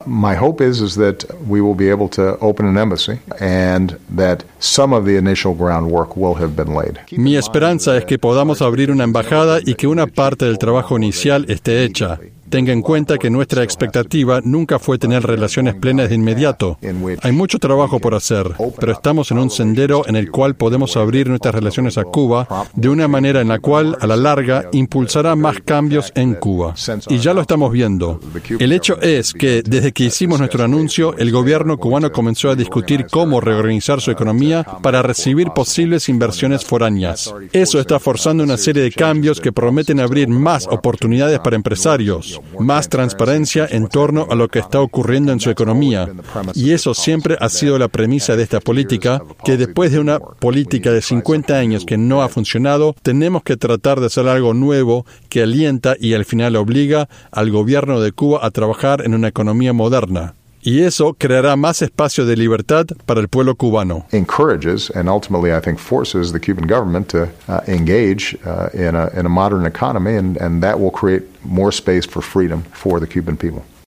My hope is that we will be able to open an embassy and that some of the initial groundwork will have been laid. Mi esperanza es que podamos abrir una embajada y que una parte del trabajo inicial esté hecha. Tenga en cuenta que nuestra expectativa nunca fue tener relaciones plenas de inmediato. Hay mucho trabajo por hacer, pero estamos en un sendero en el cual podemos abrir nuestras relaciones a Cuba de una manera en la cual, a la larga, impulsará más cambios en Cuba. Y ya lo estamos viendo. El hecho es que, desde que hicimos nuestro anuncio, el gobierno cubano comenzó a discutir cómo reorganizar su economía para recibir posibles inversiones foráneas. Eso está forzando una serie de cambios que prometen abrir más oportunidades para empresarios, más transparencia en torno a lo que está ocurriendo en su economía. Y eso siempre ha sido la premisa de esta política, que después de una política de 50 años que no ha funcionado, tenemos que tratar de hacer algo nuevo que alienta y al final obliga al gobierno de Cuba a trabajar en una economía moderna. Y eso creará más espacio de libertad para el pueblo cubano. Encourages and ultimately, I think, forces the Cuban government to engage in a modern economy, and that will create more space for freedom for the Cuban people.